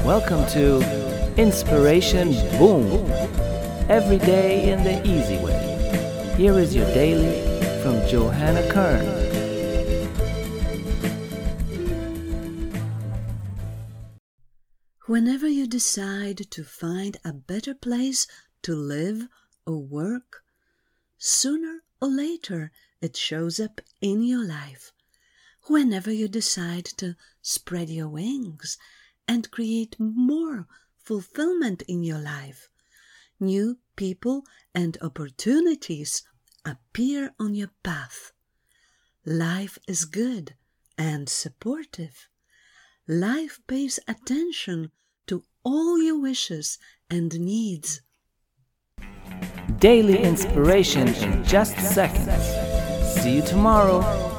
Welcome to Inspiration Boom. Every day in the easy way. Here is your daily from Johanna Kern. Whenever you decide to find a better place to live or work, sooner or later it shows up in your life. Whenever you decide to spread your wings and create more fulfillment in your life, new people and opportunities appear on your path. Life is good and supportive. Life pays attention to all your wishes and needs. Daily inspiration in just seconds. See you tomorrow.